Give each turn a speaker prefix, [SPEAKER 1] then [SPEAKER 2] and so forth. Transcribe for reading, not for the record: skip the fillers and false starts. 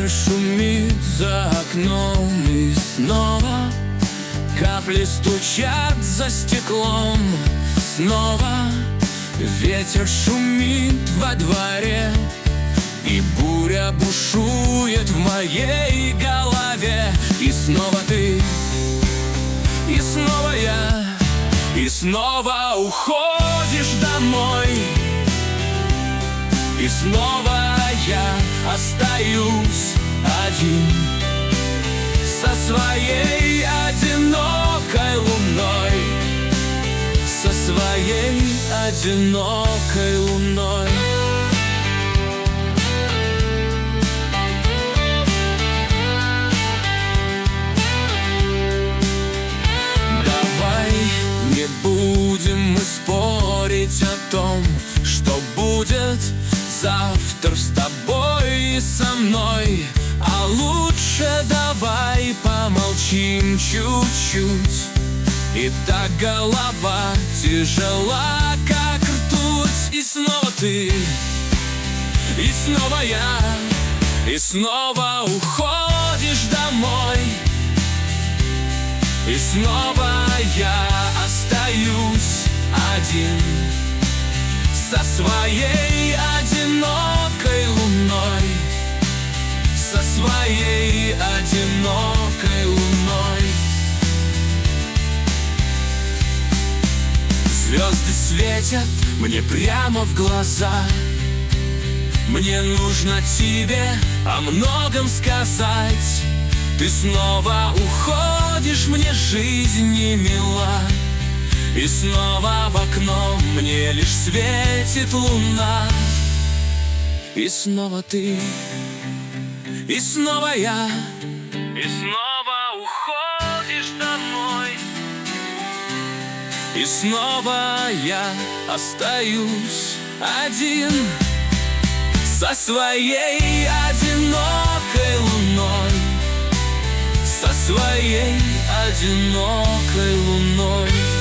[SPEAKER 1] Ветер шумит за окном, и снова капли стучат за стеклом. Снова ветер шумит во дворе, и буря бушует в моей голове. И снова ты, и снова я, и снова уходишь домой. И снова я остаюсь один со своей одинокой луной, со своей одинокой луной. Давай не будем мы спорить о том, что будет завтра с тобой и со мной. А лучше давай помолчим чуть-чуть. И так голова тяжела, как ртуть. И снова ты, и снова я, и снова уходишь домой. И снова я остаюсь один со своей одинокой луной, со своей одинокой луной. Звезды светят мне прямо в глаза. Мне нужно тебе о многом сказать. Ты снова уходишь, мне жизнь не мила. И снова в окно мне лишь светит луна. И снова ты, и снова я, и снова уходишь домой. И снова я остаюсь один со своей одинокой луной, со своей одинокой луной.